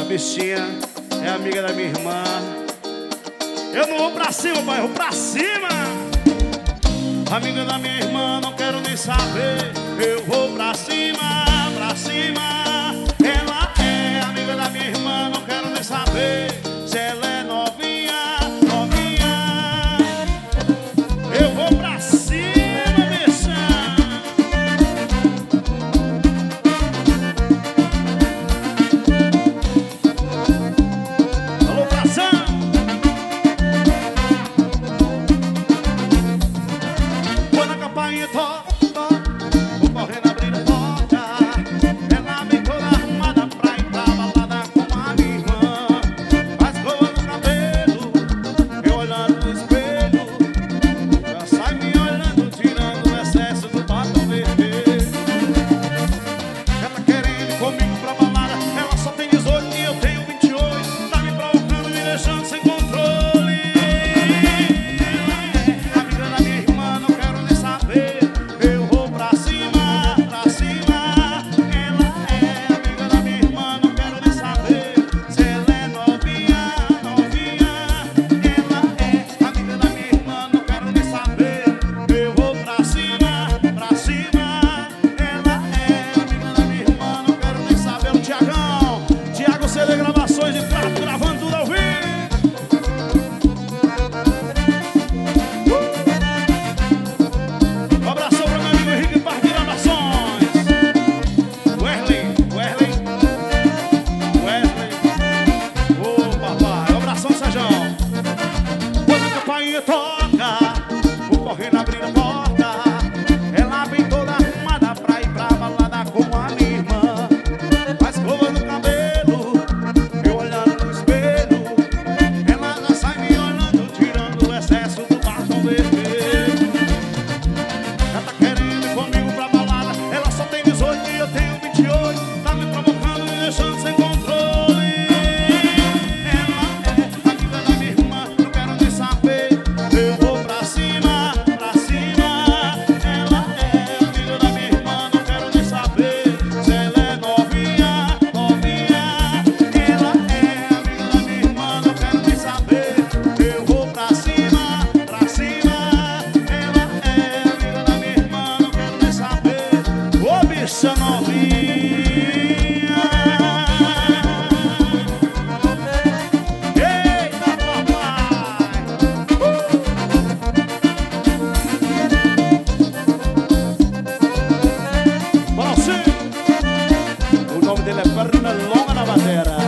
bichinha é amiga da minha irmã. Eu não vou pra cima, pai, eu vou pra cima. Amiga da minha irmã, não quero nem saber. Eu vou pra cima, pra cima. Ela é amiga da minha irmã, não quero nem saber se ela é novinha, novinha. Eu vou pra cima, bicha. Alô, Bração. Quando a campainha toca, vou correndo abrir a porta. Ela vem toda arrumada pra ir pra balada com a minha irmã. Faz cor no cabelo, eu olhando no espelho. Já sai me olhando, tirando o excesso do batom vermelho. Ela tá querendo ir comigo pra balada. Ela só tem 18 e eu tenho 28. Tá me provocando, me deixando sem controle. Amiga da minha irmã, não quero nem saber. Eu vou pra cima, pra cima. Ela é amiga da minha irmã, não quero nem saber se ela é novinha, novinha. Ela é amiga da minha irmã, não quero nem saber. Eu vou pra cima, pra cima. Ela é amiga da minha irmã, não quero nem saber. O Tiagão, Tiago CD Gravações de Prato, gravando tudo ao vivo. Um abração pro meu amigo Henrique Parque Gravações. Wesley. Ô papai, um abração, Sejão. Quando a campainha toca, vou correndo abrir a porta. Ela vem toda arrumada pra ir pra balada com a minha irmã. Faz cor no cabelo, eu olhando no espelho. Ela já sai me olhando, tirando o excesso do batom vermelho. Ela tá querendo ir comigo pra balada. Ela só tem 18 e eu tenho 28. Tá me provocando, me deixando sem controle. Ela é amiga da minha irmã, não quero nem saber. Eu vou pra cima, pra cima. Ela é amiga da minha irmã, não quero nem saber se ela é novinha, novinha. Ela é amiga da minha irmã, não quero nem saber. Eu vou pra cima, pra cima. Ela é amiga da minha irmã, não quero nem saber. Ô bicha novinha. Eita papai. Bora sim. O nome dele é Pernalonga na bateria.